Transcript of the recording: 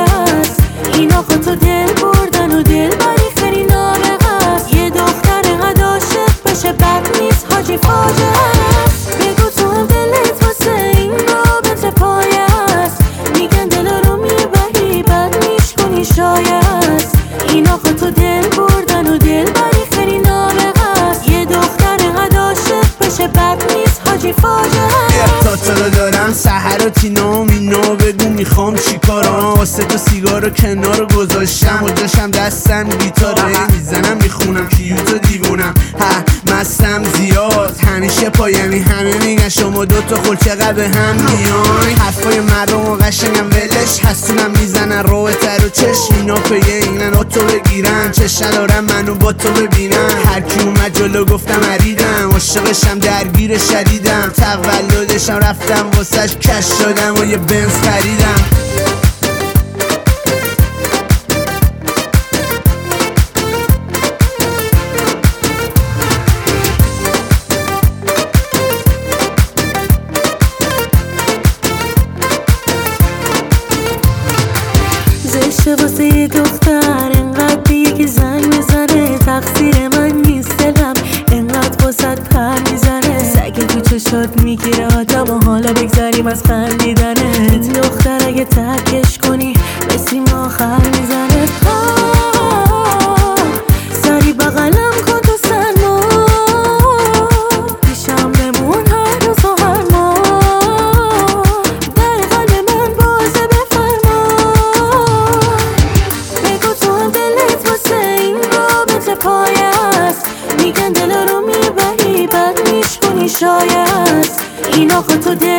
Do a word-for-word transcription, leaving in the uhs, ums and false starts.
است. این آقا تو دل بردن و دل بری خیلی نابغه است. یه دختر قد عاشق بشه بد نیست حاجی فاجعه است. بگو تو هم دلت واسه این رابطه پایه است. میگن دل رو میبری بد میشکنی شاید. این آقا تو دل بردن و دل بری خیلی نابغه است. یه دختر قد عاشق بشه بد نیست حاجی فاجعه است. تا تا دارم سحر و تینا و مینا بگو میخوام چی کارم. واسه تو سیگار و کنار گذاشتم و جاشم دستم گیتاره میزنم میخونم کیوتو دیوونم ها مستم زیاد همیشه پایمی همه میگن شما دوتا خل چقدر به هم میان. حرفای مردم و قشنگم ولش حسونم میزنن رو تر و چشم اینا پیه اینن تو بگیرن چش ندارم منو با تو ببینن. هرکی اومد جلو گفتم عریدم عاشقشم درگیر شدیدم تولدشم رفتم واسش کش شدم و یه بنز خریدم. زشته واسه یه دختر انقدر به یکی زنگ بزنه. تقصیر من نیست دلم انقدر واسه پر میزنه. سگ تو چشات میگیره آدم و حالا بگذاریم از خندیدنه. این دختر اگه ترکش کنی به سیم آخر میزنه. سری بغلم کن تو سرما پیشم بمون هر روز و هر ماه. در قلب من بازه بفرما. بگو تو هم دلت واسه این رابطه پایه است. میگن دل رو میبری بد میشکنی شاید. این آقا تو دل